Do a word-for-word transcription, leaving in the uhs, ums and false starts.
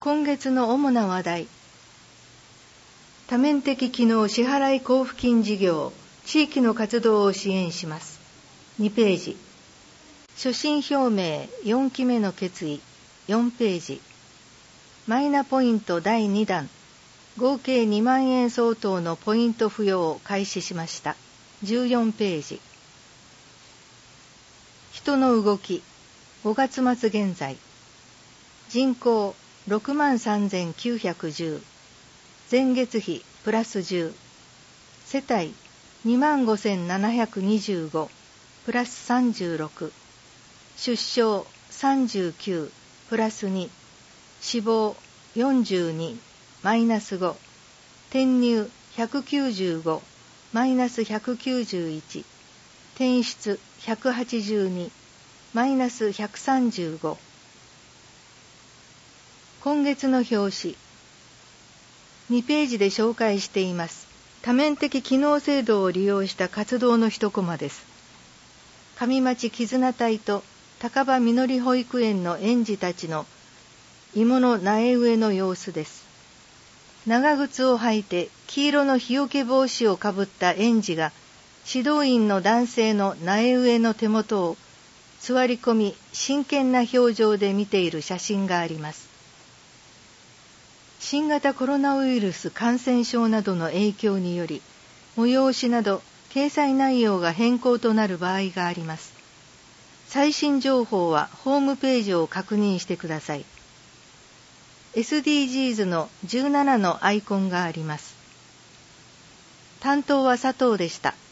今月の主な話題。多面的機能支払い交付金事業、地域の活動を支援します。にページ。所信表明よんきめの決意、よんページ。マイナポイントだいにだん、合計にまんえん相当のポイント付与を開始しました。じゅうよんページ。人の動き、ごがつ末現在。人口ろくまんさんぜんきゅうひゃくじゅう、前月比プラスじゅう、世帯にまんごせんななひゃくにじゅうご、プラスさんじゅうろく、出生さんじゅうきゅう、プラスに、死亡よんじゅうに、マイナスご、転入ひゃくきゅうじゅうご、マイナスひゃくきゅうじゅういち、転出ひゃくはちじゅうに、マイナスひゃくさんじゅうご。今月の表紙。にページで紹介しています。多面的機能制度を利用した活動の一コマです。上町絆隊と高場みのり保育園の園児たちの芋の苗植えの様子です。長靴を履いて黄色の日よけ帽子をかぶった園児が指導員の男性の苗植えの手元を座り込み真剣な表情で見ている写真があります。新型コロナウイルス感染症などの影響により、催しなど掲載内容が変更となる場合があります。最新情報はホームページを確認してください。エスディージーズ のじゅうななのアイコンがあります。担当は佐藤でした。